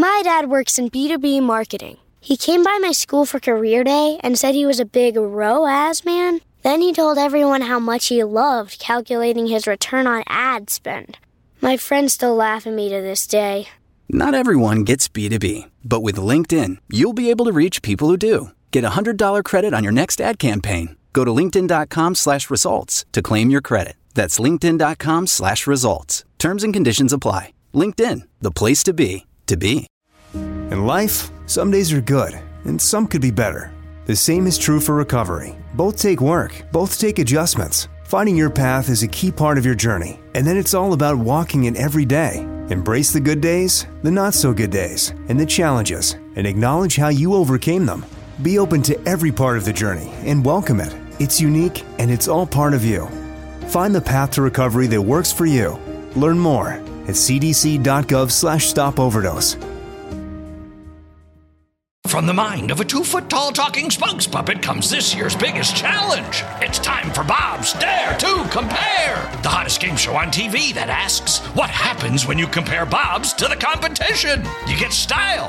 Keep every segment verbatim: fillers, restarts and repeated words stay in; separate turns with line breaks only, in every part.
My dad works in B two B marketing. He came by my school for career day and said he was a big R O A S man. Then he told everyone how much he loved calculating his return on ad spend. My friends still laugh at me to this day.
Not everyone gets B two B, but with LinkedIn, you'll be able to reach people who do. Get a one hundred dollars credit on your next ad campaign. Go to linkedin.com slash results to claim your credit. That's linkedin.com slash results. Terms and conditions apply. LinkedIn, the place to be, to be.
In life, some days are good, and some could be better. The same is true for recovery. Both take work, both take adjustments. Finding your path is a key part of your journey, and then it's all about walking it every day. Embrace the good days, the not-so-good days, and the challenges, and acknowledge how you overcame them. Be open to every part of the journey and welcome it. It's unique, and it's all part of you. Find the path to recovery that works for you. Learn more at cdc.gov slash stop overdose.
From the mind of a two-foot-tall talking spokes puppet comes this year's biggest challenge. It's time for Bob's Dare to Compare, the hottest game show on T V that asks, what happens when you compare Bob's to the competition? You get style.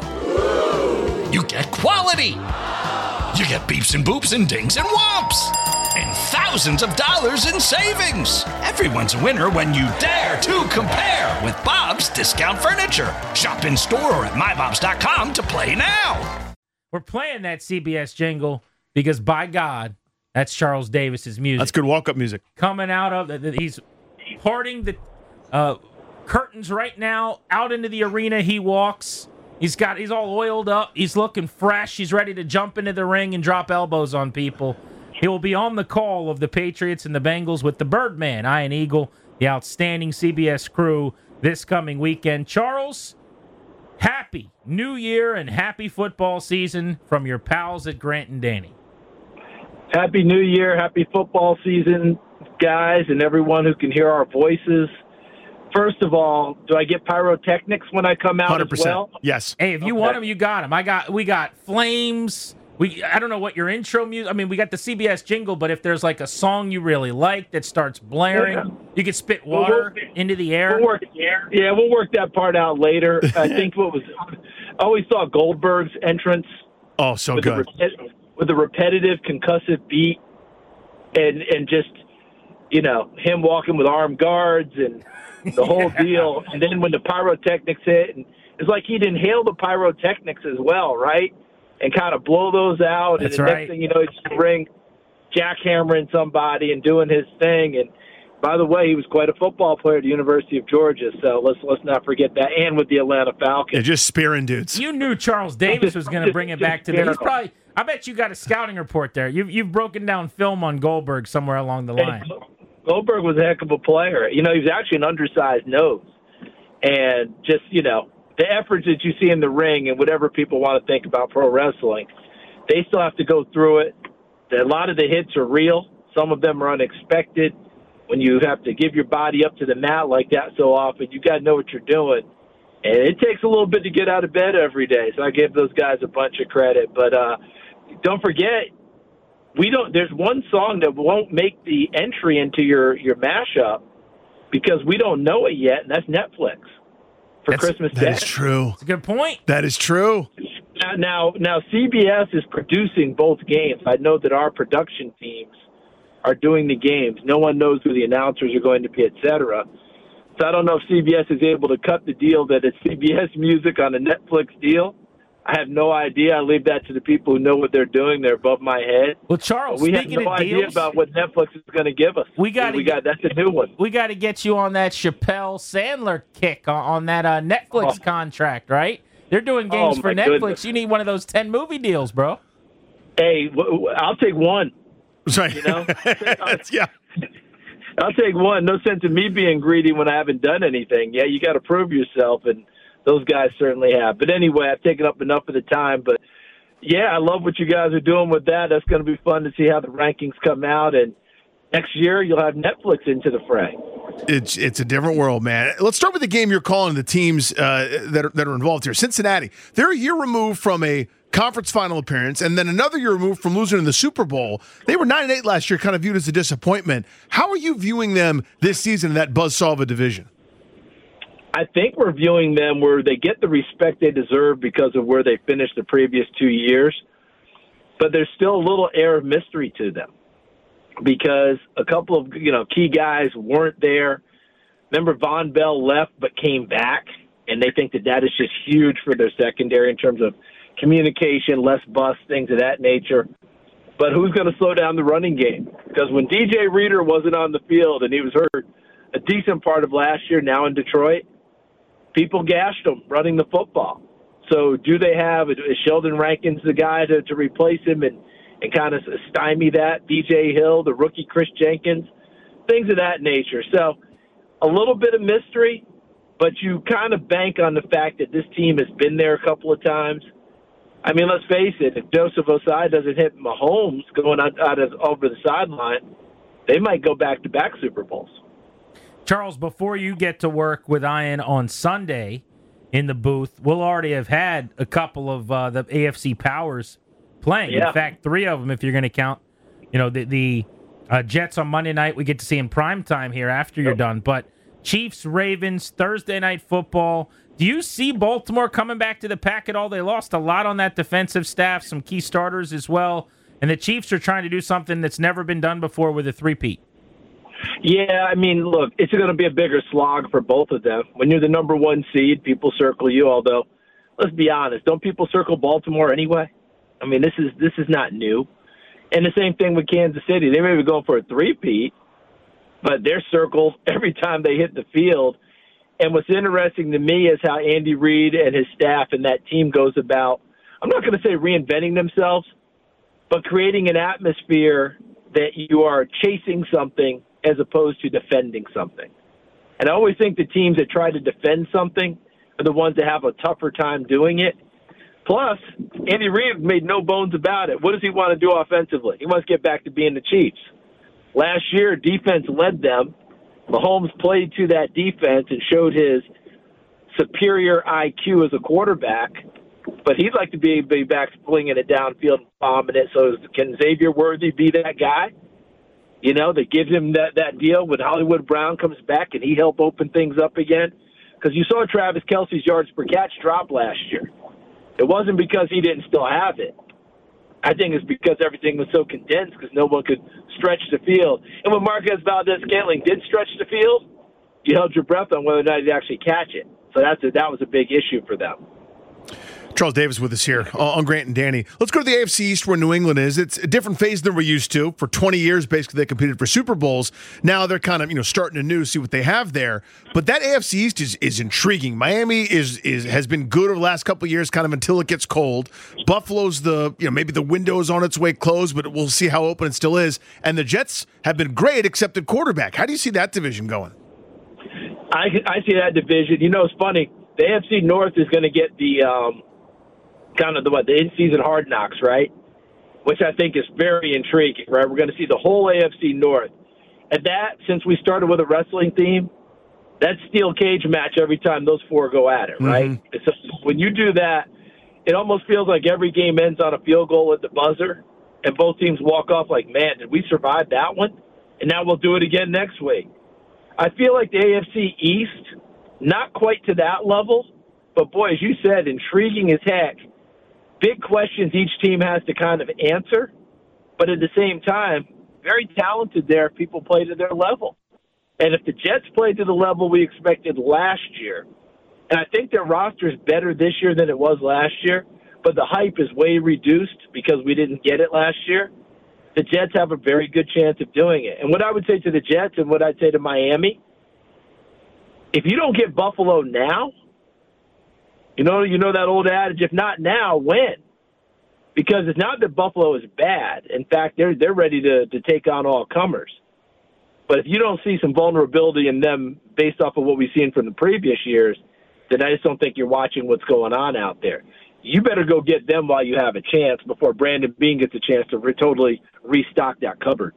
You get quality. You get beeps and boops and dings and whomps. And thousands of dollars in savings. Everyone's a winner when you dare to compare with Bob's Discount Furniture. Shop in store or at my bobs dot com to play now.
We're playing that C B S jingle because, by God, that's Charles Davis's music.
That's good walk-up music.
Coming out of, he's parting the uh, curtains right now. Out into the arena he walks. He's got, he's all oiled up. He's looking fresh. He's ready to jump into the ring and drop elbows on people. He will be on the call of the Patriots and the Bengals with the Birdman, Ian Eagle, the outstanding C B S crew this coming weekend. Charles, happy New Year and happy football season from your pals at Grant and Danny.
Happy New Year, happy football season, guys, and everyone who can hear our voices. First of all, do I get pyrotechnics when I come out
one hundred percent.
as well?
Yes.
Hey, if you
Okay.
want them, you got them. I got, we got flames. We, I don't know what your intro music. I mean, we got the C B S jingle, but if there's like a song you really like that starts blaring,
Yeah.
you can spit water
We'll work-
into the air.
We'll work, yeah, we'll work that part out later. I think what was I always thought Goldberg's entrance
Oh, so
with,
good.
The repet- with the repetitive concussive beat and and just you know him walking with armed guards and the whole
Yeah.
deal. And then when the pyrotechnics hit, and it's like he'd inhale the pyrotechnics as well, right? And kind of blow those out.
That's
and the
right.
next thing you know, he's just ring jackhammering somebody and doing his thing. And by the way, he was quite a football player at the University of Georgia, so let's let's not forget that. And with the Atlanta Falcons.
Yeah, just spearing dudes.
You knew Charles Davis was going to bring it back to the. He's probably. I bet you got a scouting report there. You've you've broken down film on Goldberg somewhere along the line.
And Goldberg was a heck of a player. You know, he was actually an undersized nose, and just you know the efforts that you see in the ring and whatever people want to think about pro wrestling, they still have to go through it. A lot of the hits are real. Some of them are unexpected. When you have to give your body up to the mat like that so often, you got to know what you're doing. And it takes a little bit to get out of bed every day. So I give those guys a bunch of credit. But uh, don't forget, we don't. There's one song that won't make the entry into your, your mashup because we don't know it yet, and that's Netflix for
That's,
Christmas Day.
That is true.
It's a good point.
That is true.
Now, now, now, C B S is producing both games. I know that our production teams are doing the games. No one knows who the announcers are going to be, et cetera. So I don't know if C B S is able to cut the deal that it's C B S music on a Netflix deal. I have no idea. I leave that to the people who know what they're doing. They're above my head.
Well, Charles,
But we have
speaking
no
of
idea
deals,
about what Netflix is going to give us.
We gotta
we
get-
got that's a new one.
we got to get you on that Chappelle Sandler kick on, on that uh, Netflix
Oh.
contract, right? They're doing games
Oh,
for
my
Netflix.
goodness.
You need one of those ten movie deals, bro.
Hey, w- w- I'll take one.
Right.
You know?
yeah.
I'll take one. No sense in me being greedy when I haven't done anything. Yeah, you got to prove yourself, and those guys certainly have. But anyway, I've taken up enough of the time. But, yeah, I love what you guys are doing with that. That's going to be fun to see how the rankings come out. And next year you'll have Netflix into the fray.
It's it's a different world, man. Let's start with the game you're calling, the teams uh, that, are, that are involved here. Cincinnati, they're a year removed from a conference final appearance, and then another year removed from losing in the Super Bowl. They were nine and eight last year, kind of viewed as a disappointment. How are you viewing them this season in that buzzsaw of a division?
I think we're viewing them where they get the respect they deserve because of where they finished the previous two years. But there's still a little air of mystery to them because a couple of, you know, key guys weren't there. Remember, Von Bell left but came back, and they think that that is just huge for their secondary in terms of communication, less bust, things of that nature. But who's going to slow down the running game? Because when D J Reader wasn't on the field and he was hurt a decent part of last year now in Detroit, people gashed him running the football. So do they have, is Sheldon Rankins the guy to, to replace him and, and kind of stymie that? D J Hill, the rookie Chris Jenkins, things of that nature. So a little bit of mystery, but you kind of bank on the fact that this team has been there a couple of times. I mean, let's face it, if Joseph Ossai doesn't hit Mahomes going out, out of, over the sideline, they might go back-to-back Super Bowls.
Charles, before you get to work with Ian on Sunday in the booth, we'll already have had a couple of uh, the A F C powers playing.
Yeah.
In fact, three of them, if you're going to count, you know, the, the uh, Jets on Monday night, we get to see in prime time here after you're
Yep.
done. But Chiefs, Ravens, Thursday night football. Do you see Baltimore coming back to the pack at all? They lost a lot on that defensive staff, some key starters as well. And the Chiefs are trying to do something that's never been done before with a three-peat.
Yeah, I mean, look, it's going to be a bigger slog for both of them. When you're the number one seed, people circle you, although, let's be honest, don't people circle Baltimore anyway? I mean, this is this is not new. And the same thing with Kansas City. They may be going for a three-peat, but they're circled every time they hit the field. And what's interesting to me is how Andy Reid and his staff and that team goes about, I'm not going to say reinventing themselves, but creating an atmosphere that you are chasing something as opposed to defending something. And I always think the teams that try to defend something are the ones that have a tougher time doing it. Plus, Andy Reid made no bones about it. What does he want to do offensively? He wants to get back to being the Chiefs. Last year, defense led them. Mahomes played to that defense and showed his superior I Q as a quarterback, but he'd like to be, be back flinging it downfield and bombing it. So can Xavier Worthy be that guy? You know, that gives him that, that deal when Hollywood Brown comes back and he help open things up again? Because you saw Travis Kelce's yards per catch drop last year. It wasn't because he didn't still have it. I think it's because everything was so condensed because no one could stretch the field. And when Marquez Valdez-Scantling did stretch the field, you held your breath on whether or not he'd actually catch it. So that's a, that was a big issue for them.
Charles Davis with us here on Grant and Danny. Let's go to the A F C East where New England is. It's a different phase than we're used to. For twenty years, basically, they competed for Super Bowls. Now they're kind of, you know, starting anew, see what they have there. But that A F C East is is intriguing. Miami is is has been good over the last couple of years, kind of until it gets cold. Buffalo's the, you know, maybe the window is on its way closed, but we'll see how open it still is. And the Jets have been great, except at quarterback. How do you see that division going?
I, I see that division. You know, it's funny. The A F C North is going to get the um, kind of the what the in-season hard knocks, right? Which I think is very intriguing, right? We're going to see the whole A F C North. And that, since we started with a wrestling theme, that steel cage match every time those four go at it, right? Mm-hmm. So when you do that, it almost feels like every game ends on a field goal at the buzzer, and both teams walk off like, man, did we survive that one? And now we'll do it again next week. I feel like the A F C East, not quite to that level, but boy, as you said, intriguing as heck. Big questions each team has to kind of answer, but at the same time, very talented there if people play to their level. And if the Jets play to the level we expected last year, and I think their roster is better this year than it was last year, but the hype is way reduced because we didn't get it last year, the Jets have a very good chance of doing it. And what I would say to the Jets and what I'd say to Miami, if you don't get Buffalo now, you know, you know that old adage, if not now, when? Because it's not that Buffalo is bad. In fact, they're they're ready to, to take on all comers. But if you don't see some vulnerability in them based off of what we've seen from the previous years, then I just don't think you're watching what's going on out there. You better go get them while you have a chance before Brandon Beane gets a chance to re- totally restock that cupboard.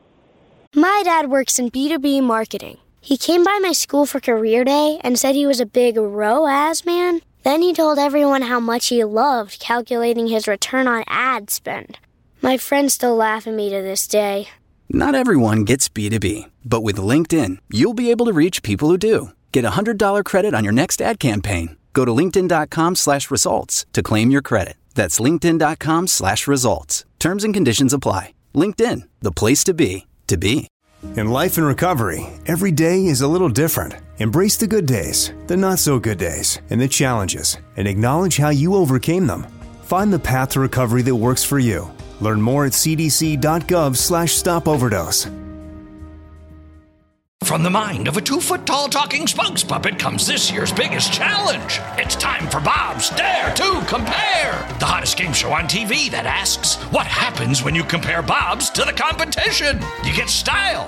My dad works in B two B marketing. He came by my school for career day and said he was a big R O A S man. Then he told everyone how much he loved calculating his return on ad spend. My friends still laugh at me to this day.
Not everyone gets B two B, but with LinkedIn, you'll be able to reach people who do. Get a one hundred dollars credit on your next ad campaign. Go to linkedin.com slash results to claim your credit. That's linkedin.com slash results. Terms and conditions apply. LinkedIn, the place to be, to be.
In life and recovery, every day is a little different. Embrace the good days, the not so good days, and the challenges, and acknowledge how you overcame them. Find the path to recovery that works for you. Learn more at cdc.gov slash stop overdose.
From the mind of a two-foot-tall talking spokes puppet comes this year's biggest challenge. It's time for Bob's Dare to Compare, the hottest game show on T V that asks, what happens when you compare Bob's to the competition? You get style.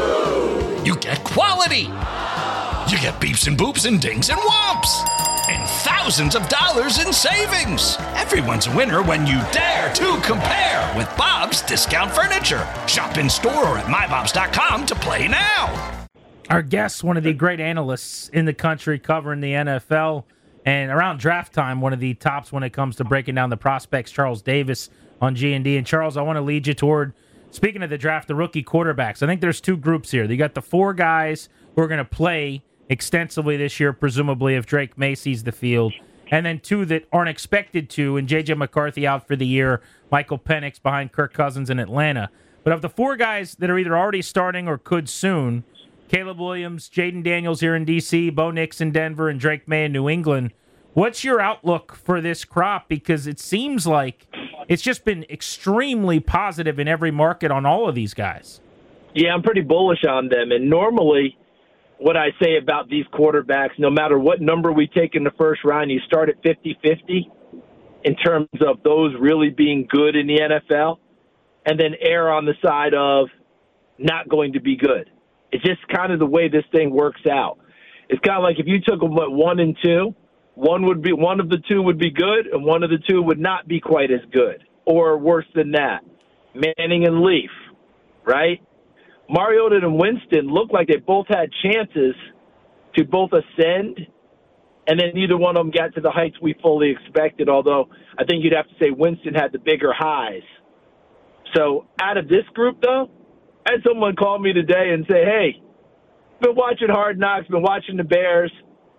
You get quality. You get beeps and boops and dings and whomps. And thousands of dollars in savings. Everyone's a winner when you dare to compare with Bob's Discount Furniture. Shop in store or at my bobs dot com to play now.
Our guest, one of the great analysts in the country covering the N F L, and around draft time, one of the tops when it comes to breaking down the prospects, Charles Davis on G and D. And Charles, I want to lead you toward, speaking of the draft, the rookie quarterbacks. I think there's two groups here. You got the four guys who are going to play extensively this year, presumably if Drake May sees the field, and then two that aren't expected to, and J J McCarthy out for the year, Michael Penix behind Kirk Cousins in Atlanta. But of the four guys that are either already starting or could soon, Caleb Williams, Jaden Daniels here in D C, Bo Nix in Denver, and Drake May in New England. What's your outlook for this crop? Because it seems like it's just been extremely positive in every market on all of these guys.
Yeah, I'm pretty bullish on them. And normally what I say about these quarterbacks, no matter what number we take in the first round, you start at fifty-fifty in terms of those really being good in the N F L, and then err on the side of not going to be good. It's just kind of the way this thing works out. It's kind of like if you took them at one and two, one would be one of the two would be good, and one of the two would not be quite as good, or worse than that. Manning and Leaf, right? Mariota and Winston looked like they both had chances to both ascend, and then neither one of them got to the heights we fully expected, although I think you'd have to say Winston had the bigger highs. So out of this group, though, I had someone call me today and say, hey, been watching Hard Knocks, been watching the Bears.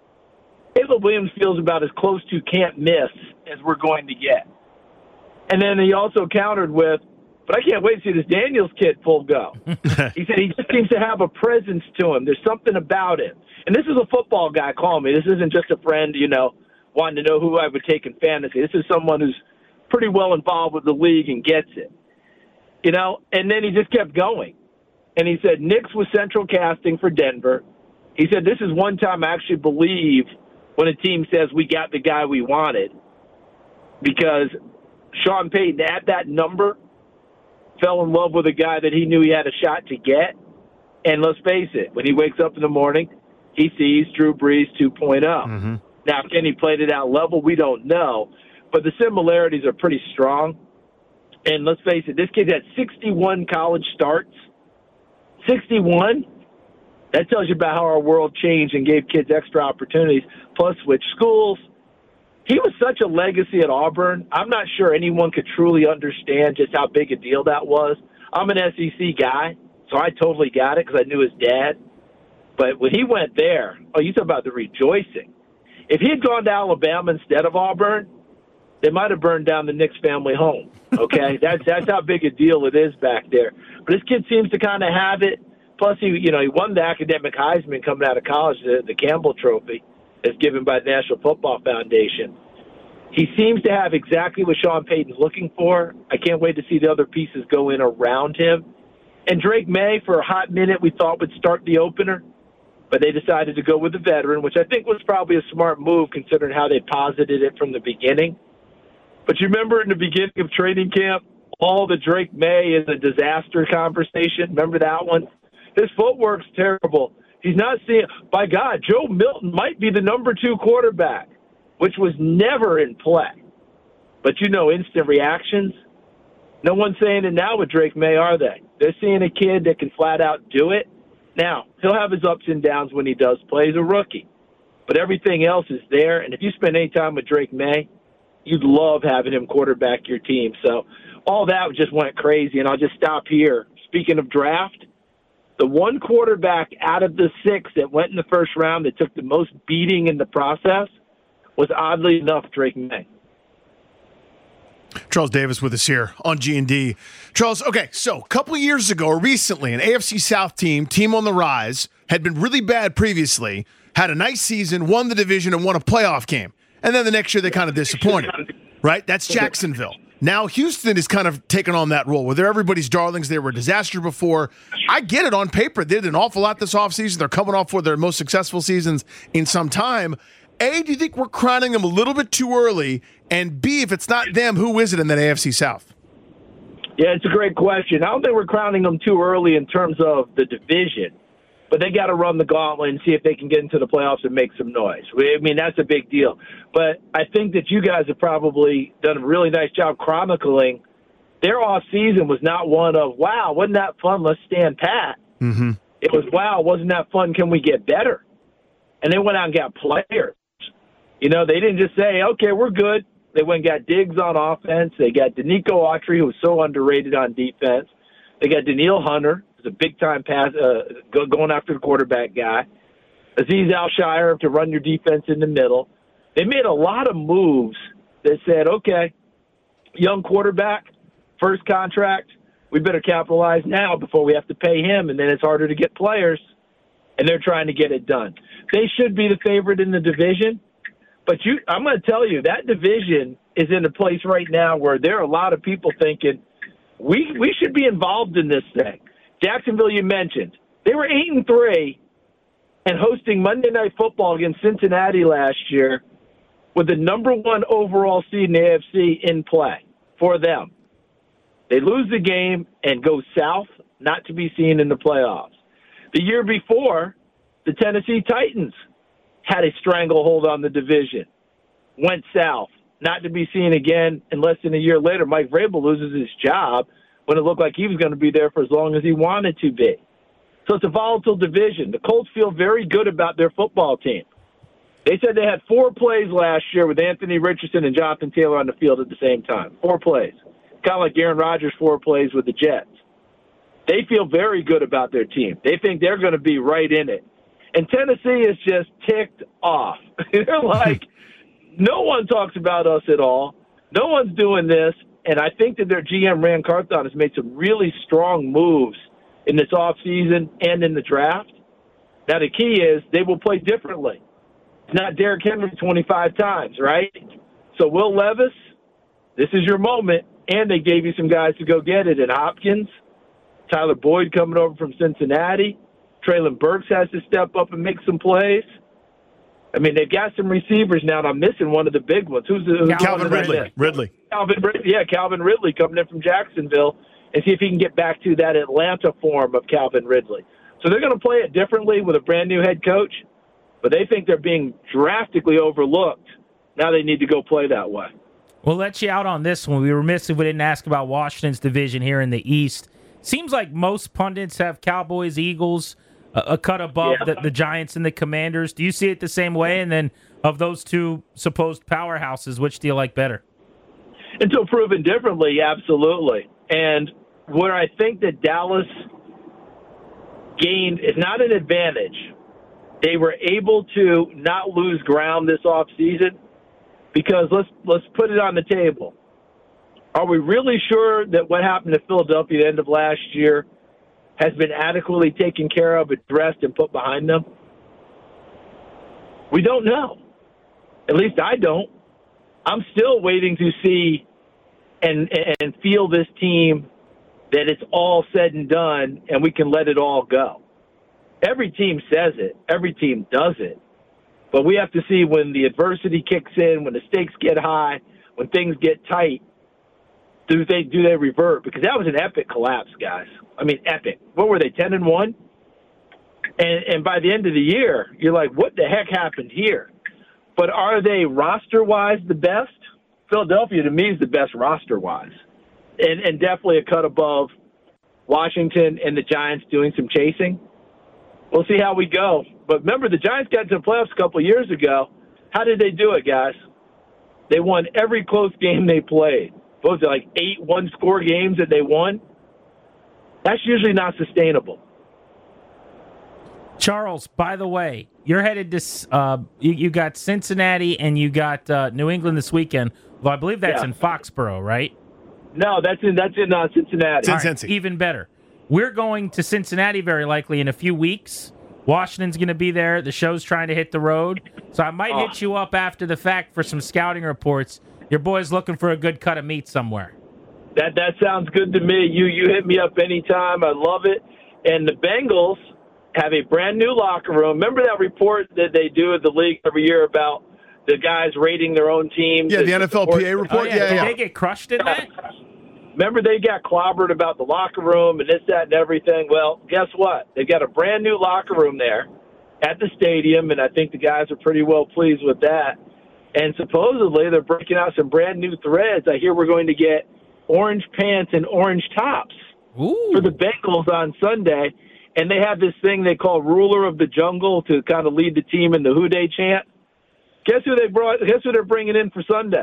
Caleb Williams feels about as close to can't miss as we're going to get. And then he also countered with, but I can't wait to see this Daniels kid full go. He said he just seems to have a presence to him. There's something about him. And this is a football guy calling me. This isn't just a friend, you know, wanting to know who I would take in fantasy. This is someone who's pretty well involved with the league and gets it. You know, and then he just kept going. And he said, Nix was central casting for Denver. He said, this is one time I actually believe when a team says we got the guy we wanted, because Sean Payton at that number fell in love with a guy that he knew he had a shot to get. And let's face it, when he wakes up in the morning, he sees Drew Brees two point oh. Mm-hmm. Now, can he play to that level? We don't know. But the similarities are pretty strong. And let's face it, this kid had sixty-one college starts. sixty-one? That tells you about how our world changed and gave kids extra opportunities, plus switch schools. He was such a legacy at Auburn. I'm not sure anyone could truly understand just how big a deal that was. I'm an S E C guy, so I totally got it because I knew his dad. But when he went there, oh, you talk about the rejoicing. If he had gone to Alabama instead of Auburn, they might have burned down the Knicks family home. Okay, that's that's how big a deal it is back there. But this kid seems to kind of have it. Plus, he you know he won the academic Heisman coming out of college, the, the Campbell Trophy, that's given by the National Football Foundation. He seems to have exactly what Sean Payton's looking for. I can't wait to see the other pieces go in around him. And Drake May, for a hot minute, we thought would start the opener, but they decided to go with the veteran, which I think was probably a smart move considering how they posited it from the beginning. But you remember in the beginning of training camp, all the Drake May is a disaster conversation. Remember that one? His footwork's terrible. He's not seeing – by God, Joe Milton might be the number two quarterback, which was never in play. But you know instant reactions. No one's saying it now with Drake May, are they? They're seeing a kid that can flat out do it. Now, he'll have his ups and downs when he does play. He's a rookie. But everything else is there. And if you spend any time with Drake May, you'd love having him quarterback your team. So all that just went crazy. And I'll just stop here. Speaking of draft, The one quarterback out of the six that went in the first round that took the most beating in the process was, oddly enough, Drake May.
Charles Davis with us here on G and D. Charles, okay, so a couple of years ago, or recently, an A F C South team, team on the rise, had been really bad previously, had a nice season, won the division, and won a playoff game. And then the next year they kind of disappointed, right? That's Jacksonville. Now Houston is kind of taking on that role where they're everybody's darlings. They were a disaster before. I get it on paper. They did an awful lot this offseason. They're coming off for their most successful seasons in some time. A, do you think we're crowning them a little bit too early? And B, if it's not them, who is it in that A F C South?
Yeah, it's a great question. I don't think we're crowning them too early in terms of the division, but they got to run the gauntlet and see if they can get into the playoffs and make some noise. I mean, that's a big deal. But I think that you guys have probably done a really nice job chronicling their offseason was not one of, wow, wasn't that fun? Let's stand pat.
Mm-hmm.
It was, wow, wasn't that fun? Can we get better? And they went out and got players. You know, they didn't just say, okay, we're good. They went and got Diggs on offense. They got Danico Autry, who was so underrated on defense. They got Daniil Hunter, who's a big-time pass, uh, going after the quarterback guy. Azeez Al-Shire to run your defense in the middle. They made a lot of moves that said, okay, young quarterback, first contract, we better capitalize now before we have to pay him, and then it's harder to get players, and they're trying to get it done. They should be the favorite in the division. But you, I'm going to tell you, that division is in a place right now where there are a lot of people thinking we we should be involved in this thing. Jacksonville, you mentioned, they were eight and three and hosting Monday Night Football against Cincinnati last year with the number one overall seed in the A F C in play for them. They lose the game and go south, not to be seen in the playoffs. The year before, the Tennessee Titans had a stranglehold on the division, went south, not to be seen again, and less than a year later, Mike Vrabel loses his job when it looked like he was going to be there for as long as he wanted to be. So it's a volatile division. The Colts feel very good about their football team. They said they had four plays last year with Anthony Richardson and Jonathan Taylor on the field at the same time. Four plays. Kind of like Aaron Rodgers' four plays with the Jets. They feel very good about their team. They think they're going to be right in it. And Tennessee is just ticked off. They're like, no one talks about us at all. No one's doing this. And I think that their G M, Rand Carthon, has made some really strong moves in this offseason and in the draft. Now, the key is they will play differently. It's not Derrick Henry twenty-five times, right? So Will Levis, this is your moment. And they gave you some guys to go get it in Hopkins, Tyler Boyd coming over from Cincinnati. Traylon Burks has to step up and make some plays. I mean, they've got some receivers now, and I'm missing one of the big ones. Who's the who's
Calvin Ridley? Ridley.
Calvin Ridley. Yeah, Calvin Ridley coming in from Jacksonville, and see if he can get back to that Atlanta form of Calvin Ridley. So they're going to play it differently with a brand-new head coach, but they think they're being drastically overlooked. Now they need to go play that way.
We'll let you out on this one. We were remiss if we didn't ask about Washington's division here in the East. Seems like most pundits have Cowboys, Eagles, a, a cut above
yeah.
the, the Giants and the Commanders. Do you see it the same way? And then of those two supposed powerhouses, which do you like better?
Until proven differently, absolutely. And where I think that Dallas gained is not an advantage. They were able to not lose ground this offseason because let's let's put it on the table. Are we really sure that what happened to Philadelphia at the end of last year has been adequately taken care of, addressed, and put behind them? We don't know. At least I don't. I'm still waiting to see and and feel this team that it's all said and done and we can let it all go. Every team says it. Every team does it. But we have to see when the adversity kicks in, when the stakes get high, when things get tight, do they do they revert? Because that was an epic collapse, guys. I mean, epic. What were they, ten and one? And and by the end of the year, you're like, what the heck happened here? But are they roster-wise the best? Philadelphia, to me, is the best roster-wise. And, and definitely a cut above Washington and the Giants doing some chasing. We'll see how we go. But remember, the Giants got to the playoffs a couple of years ago. How did they do it, guys? They won every close game they played. What was it, like eight one-score games that they won? That's usually not sustainable.
Charles, by the way, you're headed to, uh, you, you got Cincinnati and you got uh, New England this weekend. Well, I believe that's
Yeah.
in Foxborough, right?
No, that's in that's in uh, Cincinnati.
Cin-
All right,
Cincy.
even better. We're going to Cincinnati very likely in a few weeks. Washington's going to be there. The show's trying to hit the road. So I might
Oh.
hit you up after the fact for some scouting reports. Your boy's looking for a good cut of meat somewhere.
That that sounds good to me. You you hit me up anytime. I love it. And the Bengals have a brand new locker room. Remember that report that they do at the league every year about the guys rating their own teams?
Yeah, the N F L P A report.
Oh, yeah.
Yeah,
Did
yeah.
they get crushed in that?
Remember they got clobbered about the locker room and this, that, and everything? Well, guess what? They've got a brand new locker room there at the stadium, and I think the guys are pretty well pleased with that. And supposedly they're breaking out some brand new threads. I hear we're going to get orange pants and orange tops
Ooh.
for the Bengals on Sunday. And they have this thing they call Ruler of the Jungle to kind of lead the team in the Who Dey chant. Guess who they brought? Guess who they're bringing in for Sunday?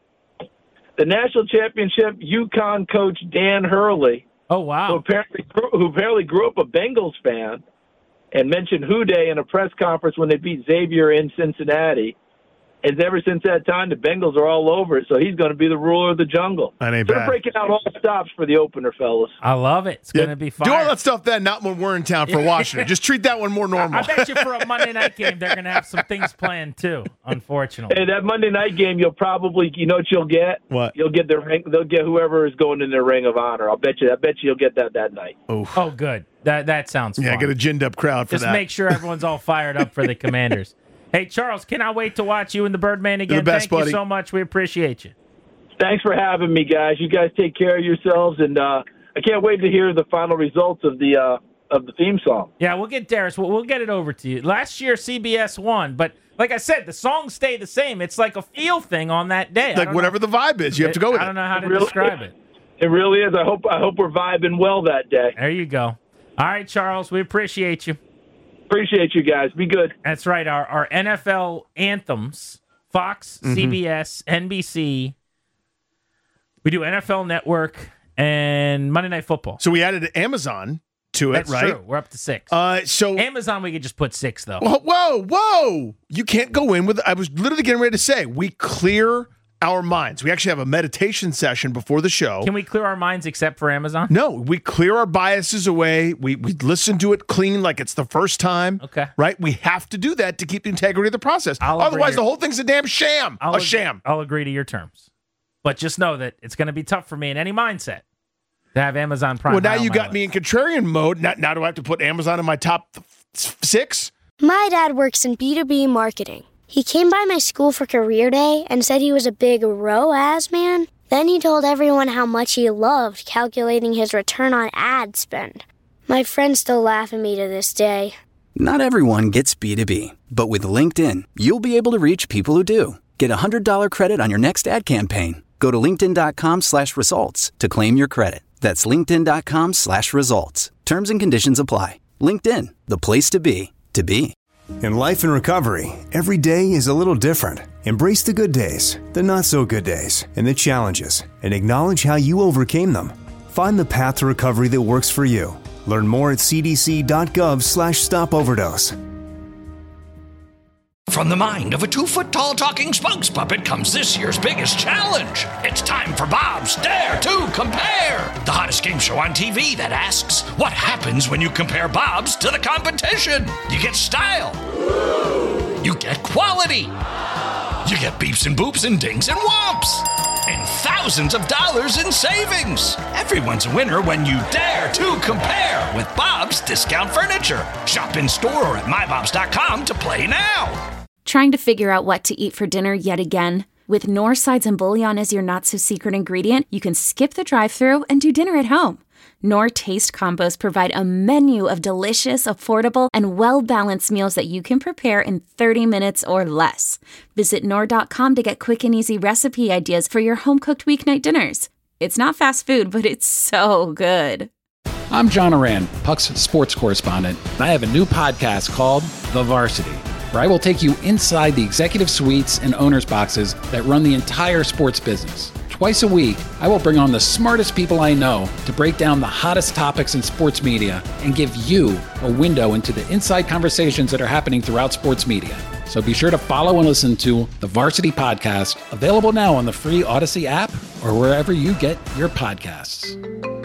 The national championship UConn coach Dan Hurley,
Oh,
who
wow.
apparently grew, who apparently grew up a Bengals fan, and mentioned Who Dey in a press conference when they beat Xavier in Cincinnati. And ever since that time, the Bengals are all over it. So he's going to be the ruler of the jungle.
That ain't
so
bad.
they're breaking out all the stops for the opener, fellas.
I love it. It's
Yeah,
going to be fun.
Do all that stuff then, not when we're in town for Washington. Just treat that one more normal.
I bet you for a Monday night game, they're going to have some things planned too, unfortunately.
Hey, that Monday night game, you'll probably, you know what you'll get?
What?
You'll get the ring. They'll get whoever is going in their ring of honor. I'll bet you. I bet you you'll get that that night.
Oh, good. That that sounds
Yeah,
fun.
get a ginned up crowd for
Just
that.
make sure everyone's all fired up for the Commanders. Hey, Charles, cannot wait to watch you and the Birdman again.
You're the best,
Thank
buddy.
you so much. We appreciate you.
Thanks for having me, guys. You guys take care of yourselves, and uh, I can't wait to hear the final results of the uh, of the theme song.
Yeah, we'll get Darius. We'll, we'll get it over to you. Last year, C B S won, but like I said, the songs stay the same. It's like a feel thing on that day. I
like
don't
whatever
know.
the vibe is, you have to go with
I
it.
don't know how to
Really?
describe it.
It really is. I hope I hope we're vibing well that day.
There you go. All right, Charles, we appreciate you.
Appreciate you guys. Be good.
That's right. Our our N F L anthems, Fox,
Mm-hmm.
C B S, N B C. We do N F L Network and Monday Night Football.
So we added Amazon to it,
That's
right?
true. We're up to six.
Uh, so
Amazon, we could just put six, though.
whoa, whoa, whoa! You can't go in with. I was literally getting ready to say we clear our minds. We actually have a meditation session before the show.
Can we clear our minds except for Amazon?
No, we clear our biases away. We we listen to it clean like it's the first time.
Okay.
Right? We have to do that to keep the integrity of the process.
I'll agree
Otherwise,
here.
the whole thing's a damn sham.
I'll
a
ag-
sham.
I'll agree to your terms. But just know that it's going to be tough for me in any mindset to have Amazon Prime.
Well, now
high on
you
my
got me in
list.
contrarian mode. Now, now do I have to put Amazon in my top th- six?
My dad works in B two B marketing. He came by my school for career day and said he was a big R O A S man. Then he told everyone how much he loved calculating his return on ad spend. My friends still laugh at me to this day.
Not everyone gets B two B, but with LinkedIn, you'll be able to reach people who do. Get a one hundred dollars credit on your next ad campaign. Go to linkedin.com slash results to claim your credit. That's linkedin.com slash results. Terms and conditions apply. LinkedIn, the place to be, to be.
In life and recovery, every day is a little different. Embrace the good days, the not so good days, and the challenges, and acknowledge how you overcame them. Find the path to recovery that works for you. Learn more at cdc.gov slash stop overdose.
From the mind of a two-foot-tall talking spokes puppet comes this year's biggest challenge. It's time for Bob's Dare to Compare, the hottest game show on T V that asks, what happens when you compare Bob's to the competition? You get style. You get quality. You get beeps and boops and dings and whomps. And thousands of dollars in savings. Everyone's a winner when you dare to compare with Bob's Discount Furniture. Shop in store or at my bobs dot com to play now.
Trying to figure out what to eat for dinner yet again? With Knorr sides and bouillon as your not-so-secret ingredient, you can skip the drive-thru and do dinner at home. Knorr Taste Combos provide a menu of delicious, affordable, and well-balanced meals that you can prepare in thirty minutes or less. Visit Knorr dot com to get quick and easy recipe ideas for your home-cooked weeknight dinners. It's not fast food, but it's so good.
I'm John Oran, Puck's sports correspondent, and I have a new podcast called The Varsity, where I will take you inside the executive suites and owners' boxes that run the entire sports business. Twice a week, I will bring on the smartest people I know to break down the hottest topics in sports media and give you a window into the inside conversations that are happening throughout sports media. So be sure to follow and listen to the Varsity Podcast, available now on the free Odyssey app or wherever you get your podcasts.